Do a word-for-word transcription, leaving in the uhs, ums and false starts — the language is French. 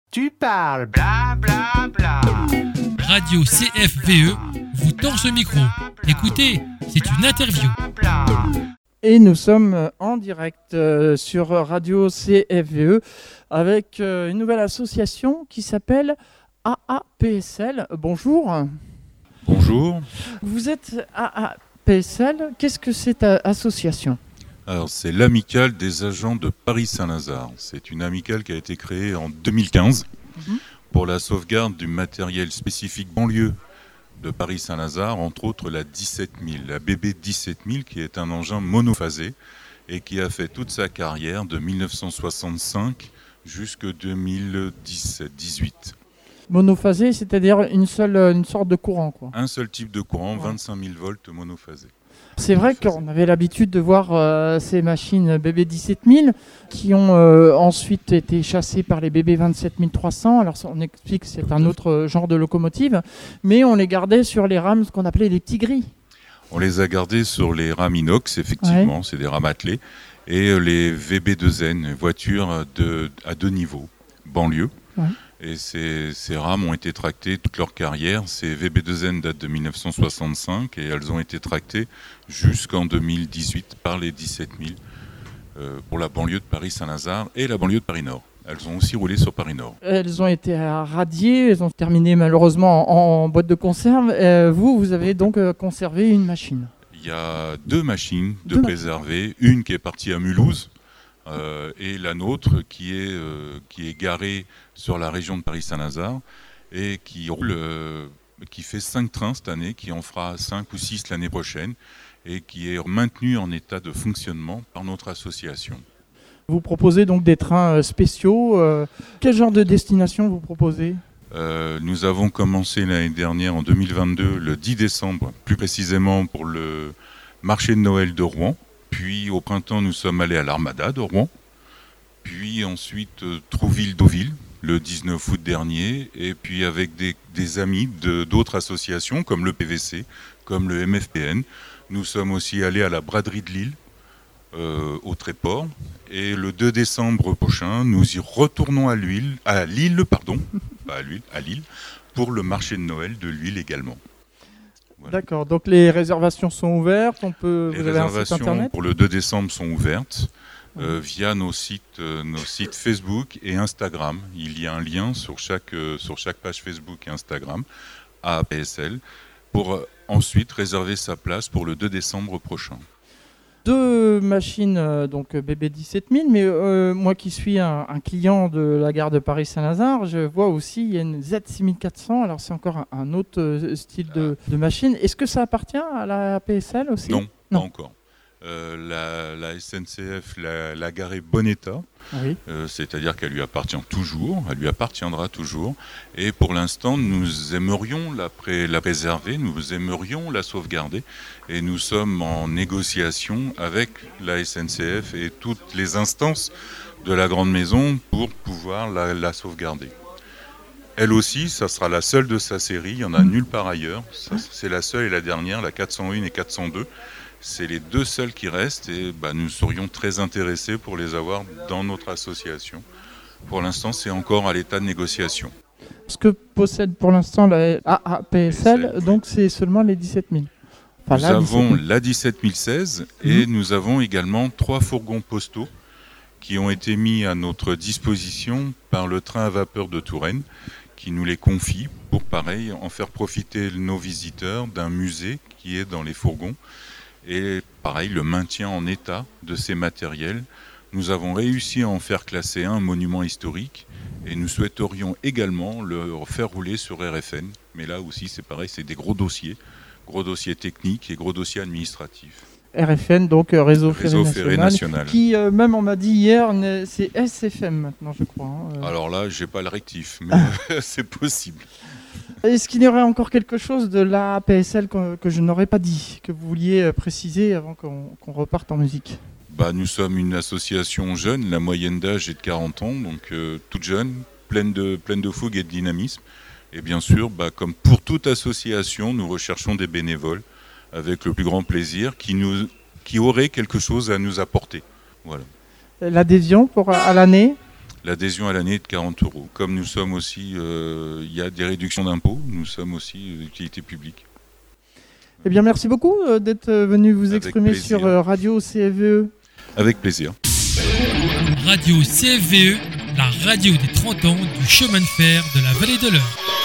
Tu parles, bla bla bla. Radio C F V E vous tend ce micro. Écoutez, c'est une interview. Et nous sommes en direct euh, sur Radio C F V E avec euh, une nouvelle association qui s'appelle A A P S L. Bonjour. Bonjour. Vous êtes A A P S L. Qu'est-ce que cette euh, association ? Alors, c'est l'amicale des agents de Paris-Saint-Lazare. C'est une amicale qui a été créée en deux mille quinze mmh. pour la sauvegarde du matériel spécifique banlieue de Paris-Saint-Lazare, entre autres la dix-sept mille, la B B dix-sept mille, qui est un engin monophasé et qui a fait toute sa carrière de mille neuf cent soixante-cinq jusqu'en deux mille dix-sept dix-huit. Monophasé, c'est-à-dire une seule, une sorte de courant, quoi. Un seul type de courant, ouais. vingt-cinq mille volts monophasé. C'est vrai qu'on avait l'habitude de voir euh, ces machines B B dix-sept mille qui ont euh, ensuite été chassées par les B B vingt-sept mille trois cents. Alors on explique que c'est un autre genre de locomotive, mais on les gardait sur les rames, ce qu'on appelait les petits gris. On les a gardés sur les rames inox, effectivement, ouais. C'est des rames attelées, et les V B deux N, voitures de, à deux niveaux, banlieue. Ouais. Et ces, ces rames ont été tractées toute leur carrière. Ces V B deux N datent de mille neuf cent soixante-cinq et elles ont été tractées jusqu'en deux mille dix-huit par les dix-sept mille euh, pour la banlieue de Paris-Saint-Lazare et la banlieue de Paris-Nord. Elles ont aussi roulé sur Paris-Nord. Elles ont été radiées, elles ont terminé malheureusement en, en boîte de conserve. Euh, vous, vous avez donc euh, conservé une machine ? Il y a deux machines de deux préserver. Une qui est partie à Mulhouse. Euh, et la nôtre qui est, euh, qui est garée sur la région de Paris-Saint-Lazare et qui roule, euh, qui fait cinq trains cette année, qui en fera cinq ou six l'année prochaine et qui est maintenue en état de fonctionnement par notre association. Vous proposez donc des trains spéciaux. Euh, quel genre de destination vous proposez ? euh, Nous avons commencé l'année dernière, en deux mille vingt-deux, le dix décembre, plus précisément pour le marché de Noël de Rouen. Puis au printemps, nous sommes allés à l'Armada de Rouen. Puis ensuite, euh, Trouville-Deauville, le dix-neuf août dernier. Et puis avec des, des amis de, d'autres associations, comme le P V C, comme le M F P N. Nous sommes aussi allés à la braderie de Lille, euh, au Tréport. Et le deux décembre prochain, nous y retournons à Lille, à Lille, pardon, pas à Lille, à Lille, pour le marché de Noël de Lille également. Voilà. D'accord, donc les réservations sont ouvertes, on peut. Les vous avez réservations un site internet pour le deux décembre sont ouvertes euh, mmh. via nos sites, euh, nos sites Facebook et Instagram. Il y a un lien sur chaque, euh, sur chaque page Facebook et Instagram, A A P S L, pour euh, ensuite réserver sa place pour le deux décembre prochain. Deux machines, euh, donc B B dix-sept mille, mais euh, moi qui suis un, un client de la gare de Paris-Saint-Lazare, je vois aussi il y a une Z six mille quatre cents, alors c'est encore un, un autre euh, style de, de machine. Est-ce que ça appartient à la A P S L aussi ? Non, non, pas encore. Euh, la, la S N C F l'a, l'a garée bon état, oui. euh, c'est-à-dire qu'elle lui appartient toujours, elle lui appartiendra toujours, et pour l'instant nous aimerions la, pré- la préserver, nous aimerions la sauvegarder, et nous sommes en négociation avec la S N C F et toutes les instances de la grande maison pour pouvoir la, la sauvegarder. Elle aussi, ça sera la seule de sa série, il n'y en a nulle part ailleurs, ça, c'est la seule et la dernière, la quatre cent un et quatre cent deux. C'est les deux seuls qui restent et bah, nous serions très intéressés pour les avoir dans notre association. Pour l'instant, c'est encore à l'état de négociation. Ce que possède pour l'instant la A A P S L, P S L donc oui. C'est seulement les dix-sept mille. Enfin, nous la avons dix-sept mille. La dix-sept mille seize et mmh. nous avons également trois fourgons postaux qui ont été mis à notre disposition par le train à vapeur de Touraine qui nous les confie pour, pareil, en faire profiter nos visiteurs d'un musée qui est dans les fourgons. Et pareil, le maintien en état de ces matériels. Nous avons réussi à en faire classer un monument historique et nous souhaiterions également le faire rouler sur R F N. Mais là aussi, c'est pareil, c'est des gros dossiers, gros dossiers techniques et gros dossiers administratifs. R F N, donc euh, Réseau, Réseau Ferré, Ferré National, National. Qui, euh, même on m'a dit hier, c'est S F M maintenant, je crois. Hein, euh. Alors là, j'ai pas le rectif, mais c'est possible. Est-ce qu'il y aurait encore quelque chose de l'A P S L que, que je n'aurais pas dit, que vous vouliez préciser avant qu'on, qu'on reparte en musique ? Bah, nous sommes une association jeune, la moyenne d'âge est de quarante ans, donc euh, toute jeune, pleine de, pleine de fougue et de dynamisme. Et bien sûr, bah, comme pour toute association, nous recherchons des bénévoles avec le plus grand plaisir qui, nous, qui auraient quelque chose à nous apporter. Voilà. L'adhésion pour, à l'année ? l'adhésion à l'année est de quarante euros. Comme nous sommes aussi, euh, il y a des réductions d'impôts, nous sommes aussi d'utilité publique. Eh bien, merci beaucoup euh, d'être venu vous Avec exprimer plaisir. sur euh, Radio C F V E. Avec plaisir. Radio C F V E, la radio des trente ans du chemin de fer de la vallée de l'Eure.